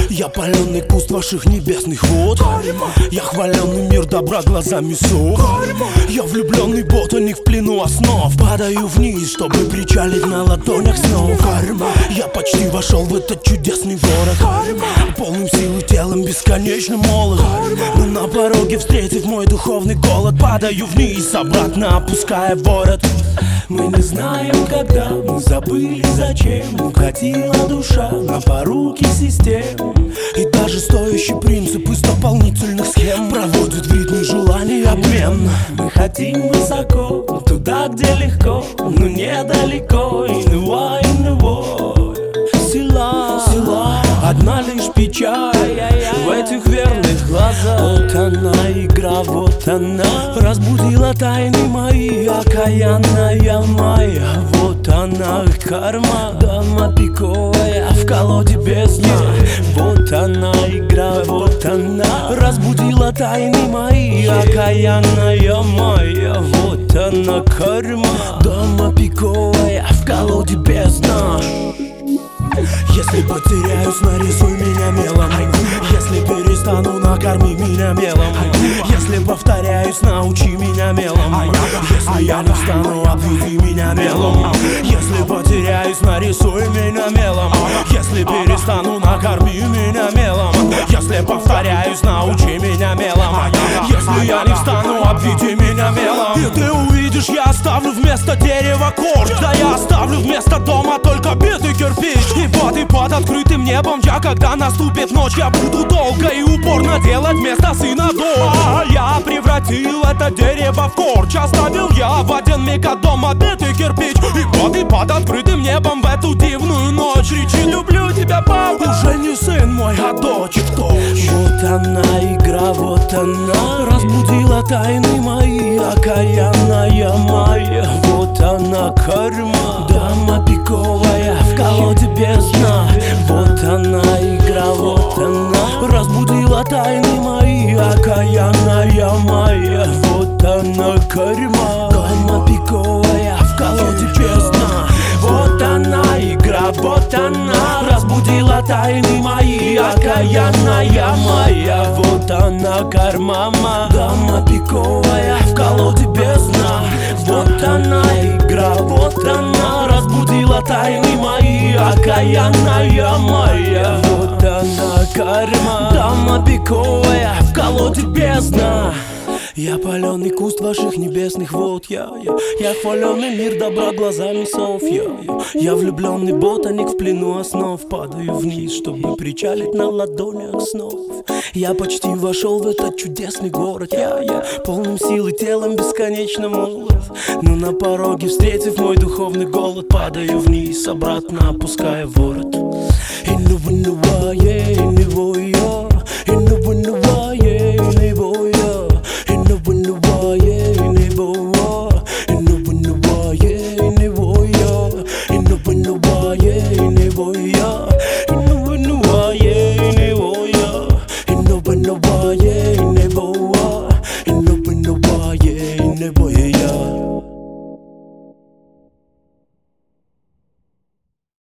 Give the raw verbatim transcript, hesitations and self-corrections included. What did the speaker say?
Я паленый куст ваших небесных вод. Я хваленный мир добра глазами сов. Я влюбленный ботаник в плену основ. Падаю вниз, чтобы причалить на ладонях снова. Я почти вошел в этот чудесный город, полным силы телом бесконечным молод. Но на пороге, встретив мой духовный голод, падаю вниз, обратно опуская ворот. Мы не знаем, когда, мы забыли зачем. Укатила душа на поруки систем. И даже стоящий принцип из дополнительных схем проводит в ритме желаний обмен. Мы хотим высоко, туда, где легко, но недалеко. Иного, иного сила, сила, одна лишь печаль в этих верных глазах. Вот она игра, вот она разбудила тайны мои, окаянная моя. Вот она карма, дама пиковая в колоде бездны. Вот она игра, вот она разбудила тайны мои, окаянная моя. Вот она карма, дама пиковая в колоде бездна. Если потеряюсь, нарисуй меня мелом. Если перестану, накорми меня мелом. Если повторяюсь, научи меня мелом. Если я не встану, обведи меня мелом. Если потеряюсь, нарисуй меня мелом. Если перестану, накорми меня мелом. Если повторяюсь, научи меня мелом. Если я не встану, обведи меня мелом. И ты увидишь, я оставлю вместо дерева корж. Да я оставлю вместо дома только битый кирпич. Ибо ты под открытым небом, я когда наступит ночь, я буду долго и упорно делать вместо сына дочь. А я превратил это дерево в корч. Оставил я в один миг от дома битый кирпич. Ибо ты под открытым небом в эту дивную ночь кричи: люблю тебя, папа. Уже не сын мой, а дочь и кто? Вот она игра, вот она разбудила тайны мои, окаянная моя. Вот она карма, дама пиковая в колоде бездна. Вот она игра, вот она разбудила тайны мои, окаянная моя. Вот она карма, дама пиковая в колоде бездна. Вот она игра, вот она разбудила тайны мои, окаянная моя. Вот она карма, дама пиковая в колоде бездна. Вот она игра, вот она разбудила тайны мои, окаянная моя. Вот она карма, дама пиковая в колоде бездна. Я паленый куст ваших небесных вод. Я, я, я хваленный мир добра глазами сов. Я, я, я влюбленный ботаник в плену основ. Падаю вниз, чтобы причалить на ладонях снов. Я почти вошел в этот чудесный город. Я, я полным силы телом бесконечно молод. Но на пороге, встретив мой духовный голод, падаю вниз, обратно опуская ворот.